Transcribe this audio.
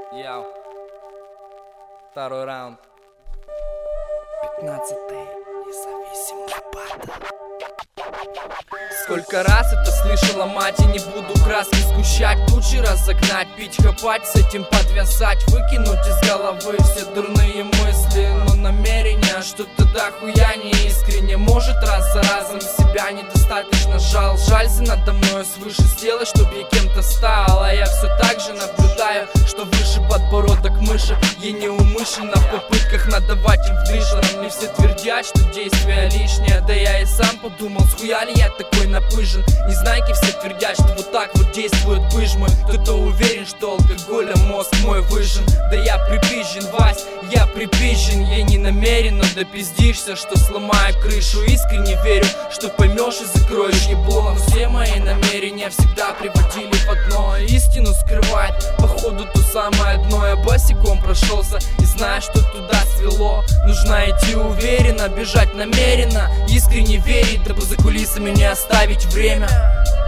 Яу. Второй раунд. 15-й независимый батл. Сколько раз это слышала мать, и не буду краски сгущать, тучи разогнать, пить, хапать, с этим подвязать, выкинуть из головы все дурные мысли, но намерение что-то дохуя не искренне. Может, раз за разом себя недостаточно жалься надо мной свыше, сделай, чтоб я кем-то стал. А я все так же наблюдаю, что выше подбородок мыши, я неумышленно в попытках надавать им вдышло. Мне все твердят, что действие лишнее, да я и сам подумал, схуя ли я такой напыжен. Незнайки все твердят, что вот так вот действует выжмы. Кто-то уверен, что алкоголем мозг мой выжжен. Да я припизжен, Вась, я припизжен. Я не намерен, но допиздишься, что сломаю крышу. Искренне верю, что поймешь и закроешь ебло. Но все мои намерения всегда приводили в одно. Истину скрывает, походу, то самое дно. Я босиком прошелся и знаю, что туда свело. Нужно идти уверенно, бежать намеренно, искренне верить, дабы за кулисами не оставить время.